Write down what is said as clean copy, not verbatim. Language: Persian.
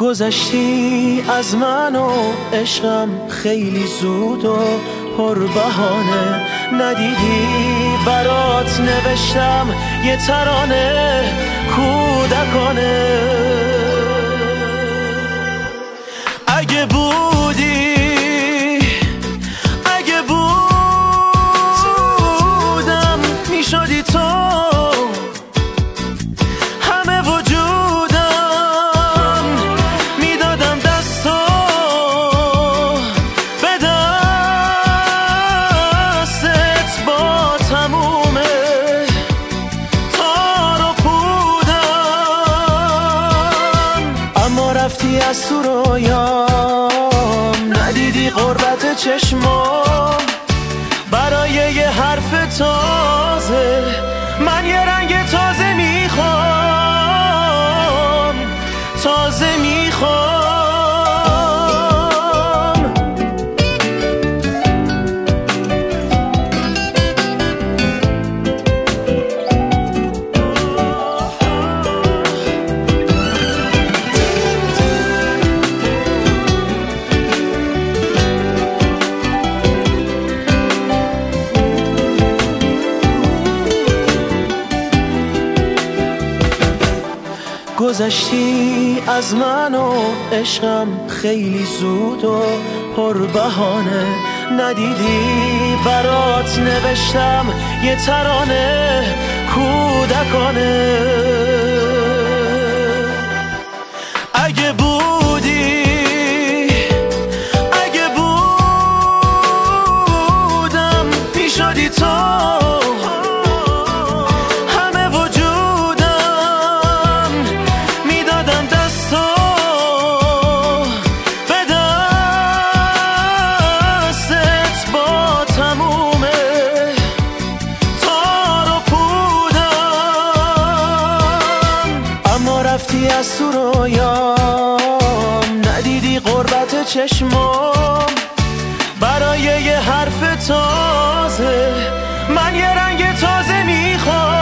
گذشتی از من و عشقم خیلی زود و پر بهانه، ندیدی برات نوشتم یه ترانه کودکانه. اگه بودی، اگه بودم میشدی تو همه وجودم، میدادم دستو به دستت با تموم تار و پودم. اما رفتی از تو رویام، ندیدی غربت چشمام، برای یه حرف تازه من یه رنگ تازه میخوام، تازه میخوام. گذشتی از من و عشقم خیلی زود و پر بهانه، ندیدی برات نوشتم یه ترانه کودکانه. اگه بودی، اگه بودم میشدی تو از تو رویام، ندیدی غربت چشمام، برای یه حرف تازه من یه رنگ تازه میخوام.